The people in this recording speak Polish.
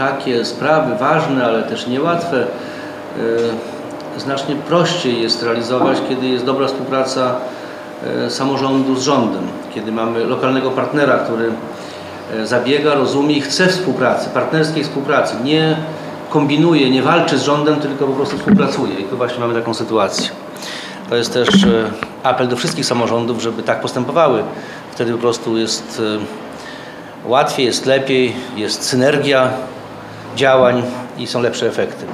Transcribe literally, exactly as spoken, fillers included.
Takie sprawy ważne, ale też niełatwe, znacznie prościej jest realizować, kiedy jest dobra współpraca samorządu z rządem, kiedy mamy lokalnego partnera, który zabiega, rozumie i chce współpracy, partnerskiej współpracy, nie kombinuje, nie walczy z rządem, tylko po prostu współpracuje i tu właśnie mamy taką sytuację. To jest też apel do wszystkich samorządów, żeby tak postępowały. Wtedy po prostu jest łatwiej, jest lepiej, jest synergia działań i są lepsze efekty.